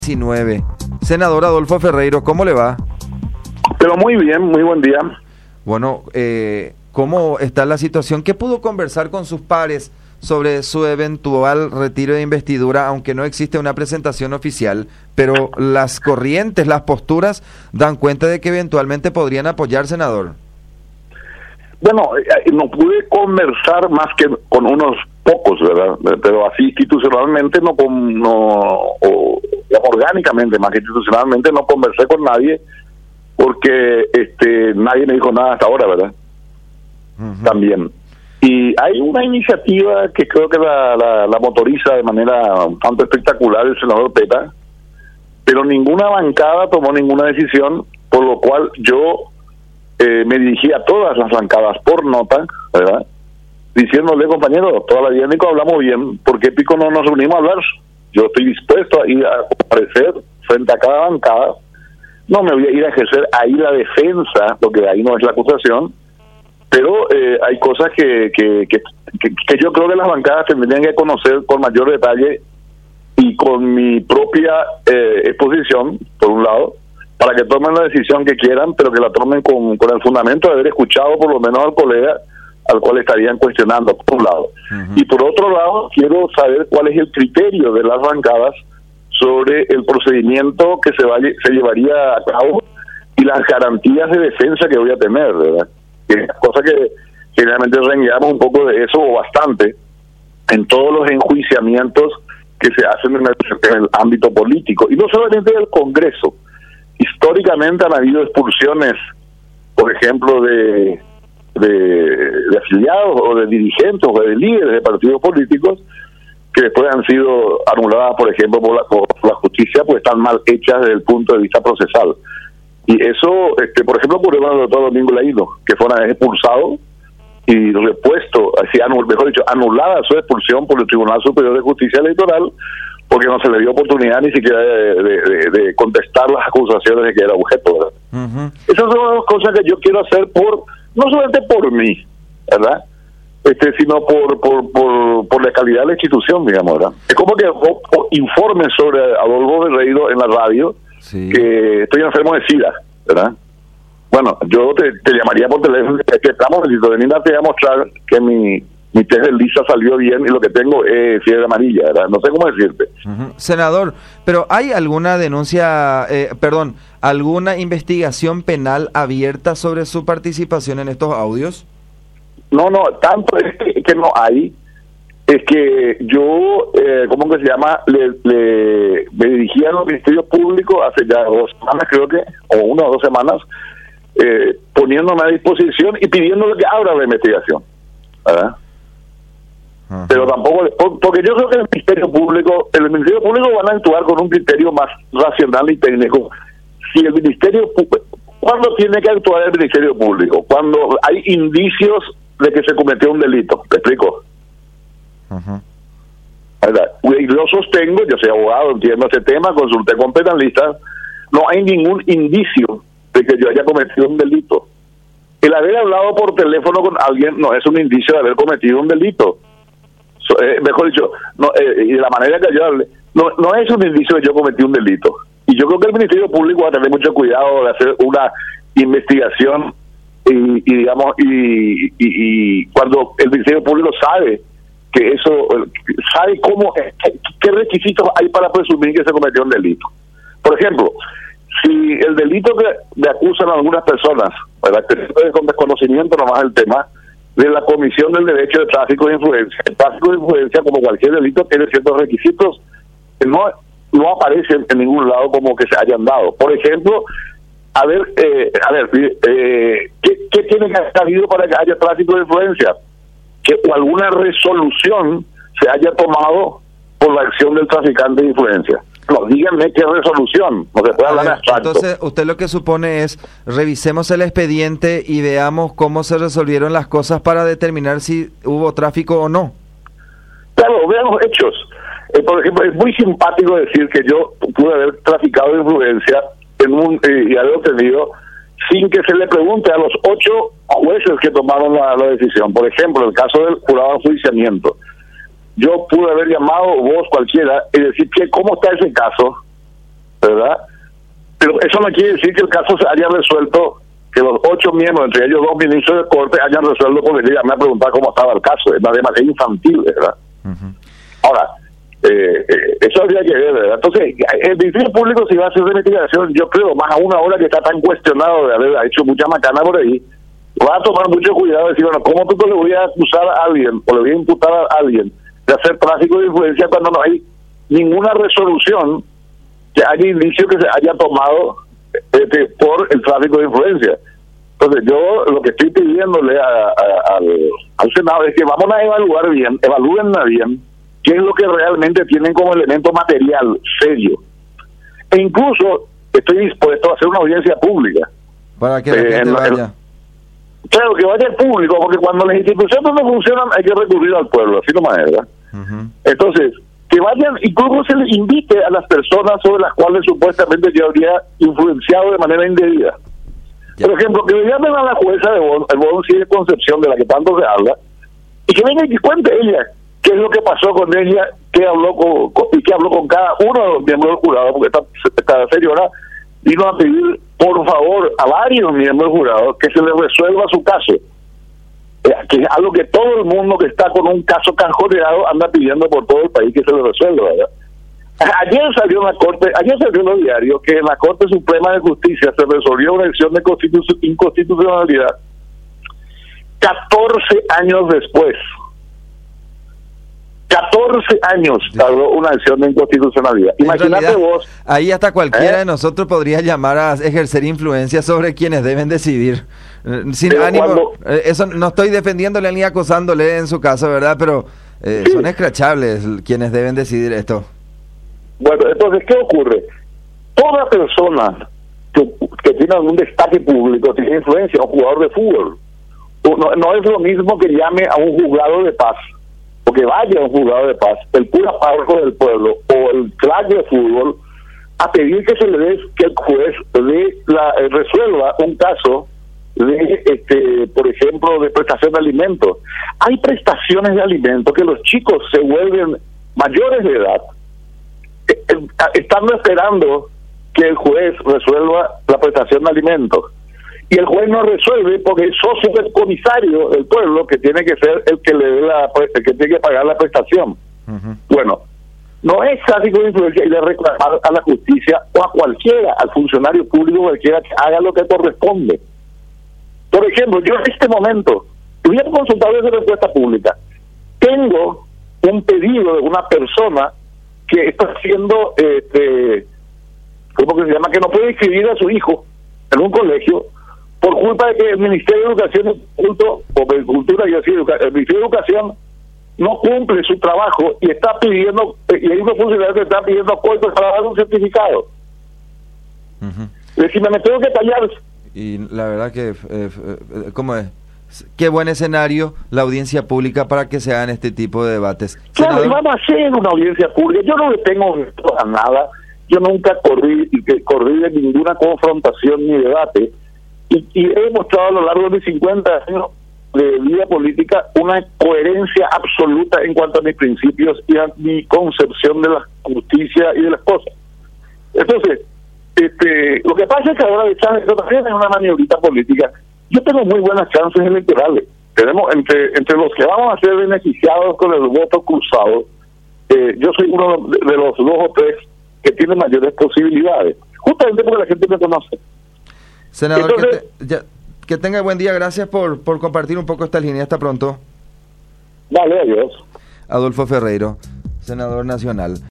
19. Senador Adolfo Ferreiro, ¿cómo le va? Pero muy bien, muy buen día. Bueno, ¿cómo está la situación? ¿Qué pudo conversar con sus pares sobre su eventual retiro de investidura, aunque no existe una presentación oficial? Pero las corrientes, las posturas, dan cuenta de que eventualmente podrían apoyar, senador. Bueno, no pude conversar más que con unos pocos, ¿verdad? Pero así institucionalmente orgánicamente, más que institucionalmente, no conversé con nadie porque nadie me dijo nada hasta ahora, ¿verdad? Uh-huh. También. Y hay una iniciativa que creo que la motoriza de manera tanto espectacular el senador Peta, pero ninguna bancada tomó ninguna decisión, por lo cual yo me dirigí a todas las bancadas por nota, ¿verdad? Diciéndole, compañero, toda la vida Nico hablamos bien, ¿por qué pico no nos reunimos a hablar? Yo estoy dispuesto a ir a comparecer frente a cada bancada, no me voy a ir a ejercer ahí la defensa, porque ahí no es la acusación, pero hay cosas que yo creo que las bancadas tendrían que conocer con mayor detalle y con mi propia exposición, por un lado, para que tomen la decisión que quieran, pero que la tomen con el fundamento de haber escuchado por lo menos al colega al cual estarían cuestionando, por un lado. Uh-huh. Y por otro lado, quiero saber cuál es el criterio de las bancadas sobre el procedimiento que se llevaría a cabo y las garantías de defensa que voy a tener, ¿verdad? Cosa que generalmente rengueamos un poco de eso, o bastante, en todos los enjuiciamientos que se hacen en el ámbito político. Y no solamente del Congreso. Históricamente han habido expulsiones, por ejemplo, de afiliados o de dirigentes o de líderes de partidos políticos que después han sido anuladas, por ejemplo, por la justicia, pues están mal hechas desde el punto de vista procesal. Y eso, por ejemplo, ocurrió con el doctor Domingo Laíno, que fue una vez expulsado y repuesto, mejor dicho, anulada su expulsión por el Tribunal Superior de Justicia Electoral, porque no se le dio oportunidad ni siquiera de contestar las acusaciones de que era objeto, ¿verdad? Uh-huh. Esas son las cosas que yo quiero hacer no solamente por mí, ¿verdad? Sino por la calidad de la institución, digamos, ¿verdad? Es como que informen sobre Adolfo Ferreiro en la radio, sí, que estoy enfermo de SIDA, ¿verdad? Bueno, yo te llamaría por teléfono, que estamos, necesito venir a mostrar que mi test de Lisa salió bien y lo que tengo es fiebre amarilla, ¿verdad? No sé cómo decirte. Uh-huh. Senador, pero ¿hay alguna denuncia, alguna investigación penal abierta sobre su participación en estos audios? No, tanto es que no hay, es que yo, ¿cómo que se llama? Me dirigí al Ministerio Público hace ya 2 semanas, creo que, o 1 o 2 semanas, poniéndome a disposición y pidiéndole que abra la investigación, ¿verdad? Uh-huh. Pero tampoco, porque yo creo que el Ministerio Público van a actuar con un criterio más racional y técnico. Si el Ministerio Público, ¿cuándo tiene que actuar el Ministerio Público? Cuando hay indicios de que se cometió un delito, ¿te explico? Uh-huh. Y lo sostengo, yo soy abogado, entiendo ese tema, consulté con penalistas, no hay ningún indicio de que yo haya cometido un delito. El haber hablado por teléfono con alguien no es un indicio de haber cometido un delito. Mejor dicho, y de la manera que yo hablé, no es un indicio de que yo cometí un delito. Y yo creo que el Ministerio Público va a tener mucho cuidado de hacer una investigación y cuando el Ministerio Público sabe que eso, sabe qué requisitos hay para presumir que se cometió un delito. Por ejemplo, si el delito que me acusan a algunas personas, ¿verdad?, que es con desconocimiento nomás el tema de la comisión del derecho de tráfico de influencia. El tráfico de influencia, como cualquier delito, tiene ciertos requisitos que no aparecen en ningún lado como que se hayan dado. Por ejemplo, ¿qué tiene que haber habido para que haya tráfico de influencia? Que alguna resolución se haya tomado por la acción del traficante de influencia. No, díganme qué resolución, no se puede hablar en abstracto. Entonces, usted lo que supone es, revisemos el expediente y veamos cómo se resolvieron las cosas para determinar si hubo tráfico o no. Claro, vean los hechos. Por ejemplo, es muy simpático decir que yo pude haber traficado de influencia y haber obtenido sin que se le pregunte a los 8 jueces que tomaron la decisión. Por ejemplo, el caso del jurado de enjuiciamiento. Yo pude haber llamado, vos cualquiera, y decir, ¿cómo está ese caso? ¿verdad? Pero eso no quiere decir que el caso se haya resuelto, que los 8 miembros, entre ellos 2 ministros de corte, hayan resuelto con venir a me preguntar cómo estaba el caso. Es demasiado infantil, ¿verdad? Ahora, eso habría que ver, ¿verdad? Entonces, el Ministerio Público, si va a hacer una investigación, yo creo, más aún ahora que está tan cuestionado de haber hecho mucha macana por ahí, va a tomar mucho cuidado de decir, bueno, ¿cómo tú le voy a acusar a alguien o le voy a imputar a alguien de hacer tráfico de influencia cuando no hay ninguna resolución que haya indicio que se haya tomado por el tráfico de influencia? Entonces yo lo que estoy pidiéndole al Senado es que vamos a evalúenla bien, qué es lo que realmente tienen como elemento material serio. E incluso estoy dispuesto a hacer una audiencia pública. Para que la gente vaya. Claro, que vaya el público, porque cuando las instituciones no funcionan hay que recurrir al pueblo, así nomás es, ¿verdad? Entonces, que vayan, incluso se les invite a las personas sobre las cuales supuestamente yo habría influenciado de manera indebida. Por ejemplo, que le llamen a la jueza de Bon Sigue Concepción, de la que tanto se habla, y que venga y que cuente ella qué es lo que pasó con ella, qué habló con cada uno de los miembros del jurado, porque esta señora vino a pedir, por favor, a varios miembros del jurado que se le resuelva su caso, que es algo que todo el mundo que está con un caso cajoneado anda pidiendo por todo el país que se le resuelva, ¿verdad? Ayer salió en los diarios que en la Corte Suprema de Justicia se resolvió una acción de inconstitucionalidad 14 años después. 14 años tardó una acción de inconstitucionalidad. Imagínate vos. Ahí hasta cualquiera de nosotros podría llamar a ejercer influencia sobre quienes deben decidir. Sin ánimo, eso no estoy defendiéndole ni acosándole en su caso, ¿verdad? Pero son escrachables quienes deben decidir esto. Bueno, entonces, ¿qué ocurre? Toda persona que tiene algún destaque público tiene influencia, un jugador de fútbol. No es lo mismo que llame a un juzgado de paz, o que vaya a un juzgado de paz, el cura párroco del pueblo o el crack de fútbol, a pedir que se le dé, que el juez resuelva un caso de, por ejemplo, de prestación de alimentos. Hay prestaciones de alimentos que los chicos se vuelven mayores de edad, estando esperando que el juez resuelva la prestación de alimentos, y el juez no resuelve porque es socio del comisario del pueblo, que tiene que ser el que le dé el que tiene que pagar la prestación. Bueno, no es tráfico de influencia y de reclamar a la justicia o a cualquiera, al funcionario público cualquiera, que haga lo que corresponde. Por ejemplo, yo en este momento hubiera consultado esa respuesta pública. Tengo un pedido de una persona que está haciendo, ¿cómo que se llama? Que no puede inscribir a su hijo en un colegio por culpa de que el Ministerio de Educación el Ministerio de Educación no cumple su trabajo y está pidiendo, y hay unos funcionarios que están pidiendo cortes para dar un certificado. Es decir, me tengo que callar. Y la verdad que, ¿cómo es? Qué buen escenario la audiencia pública para que se hagan este tipo de debates. Claro, y van a hacer una audiencia pública. Yo no le tengo miedo a nada. Yo nunca corrí de ninguna confrontación ni debate. Y he demostrado a lo largo de mis 50 años de vida política una coherencia absoluta en cuanto a mis principios y a mi concepción de la justicia y de las cosas. Entonces, lo que pasa es que ahora esto también es una maniobrita política. Yo tengo muy buenas chances electorales. Tenemos entre los que vamos a ser beneficiados con el voto cruzado, yo soy uno de los 2 o 3 que tienen mayores posibilidades, justamente porque la gente me conoce. Senador, entonces, que tenga buen día. Gracias por compartir un poco esta línea. Hasta pronto. Vale, adiós. Adolfo Ferreiro, senador nacional.